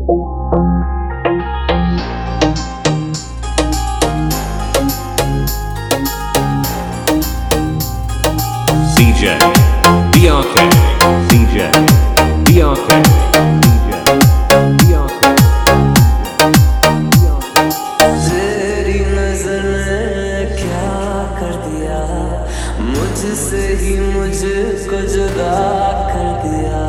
DJ BRK, DJ BRK, DJ BRK. तेरी नजर ने क्या कर दिया, मुझसे ही मुझको जुदा कर दिया।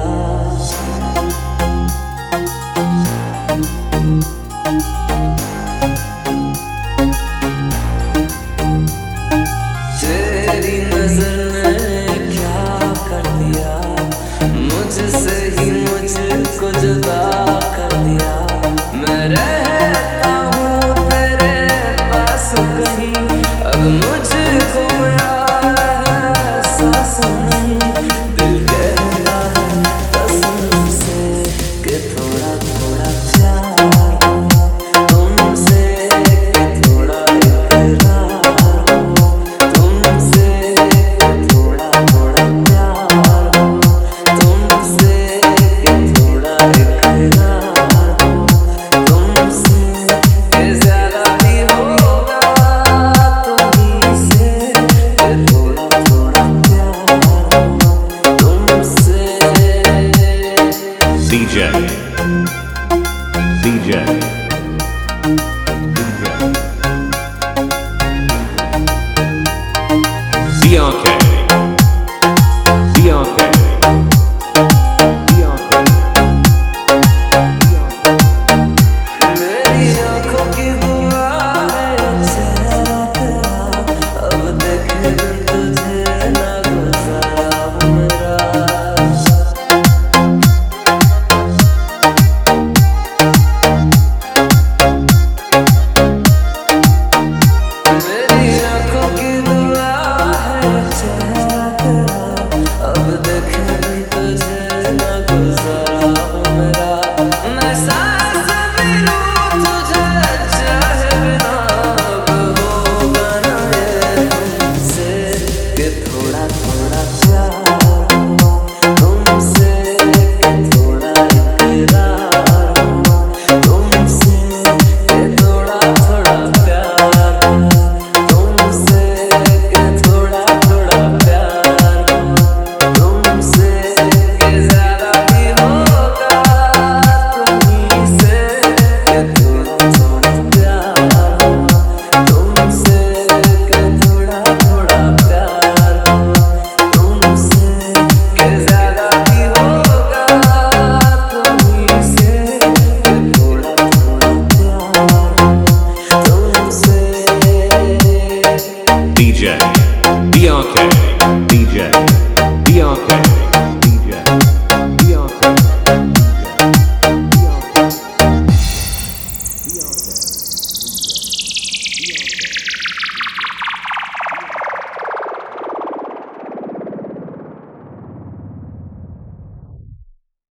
तेरी नजर ने क्या कर दिया, मुझसे ही मुझको जुदा कर दिया। मैं रहता हूँ तेरे पास कहीं, अब मुझको याद है सांस नहीं। दिल कहता है कसम से कि थोड़ा थोड़ा प्यार हो तुमसे, कि थोड़ा इकरार हो तुमसे, कि थोड़ा थोड़ा प्यार हो तुमसे, कि थोड़ा इकरार हो तुमसे, कि ज़्यादा भी होगा तुम्हीं से, कि थोड़ा थोड़ा प्यार हो तुमसे। DJ DJ BRK BRK मेरी आँखों की दुआ है चेहरा तेरा, अब देखे बिन तुझे ना गुजारा मेरा। मेरी आँखों की दुआ है चेहरा तेरा, अब देखे बिन तुझे ना गुजारा मेरा। मैं सांस भी लूं तुझे चाहे बिना, अब होगा ना ये तुमसे, कि थोड़ा थोड़ा प्यार हो तुमसे, कि थोड़ा इकरार हो तुमसे, कि थोड़ा थोड़ा प्यार हो तुमसे, कि थोड़ा थोड़ा प्यार हो तुमसे, कि ज़्यादा भी होगा तुम्हीं से, कि थोड़ा थोड़ा प्यार हो तुमसे, कि थोड़ा थोड़ा प्यार हो तुमसे, कि ज़्यादा भी होगा तुम्हीं से, कि थोड़ा थोड़ा प्यार हो तुमसे। DJ BRK DJ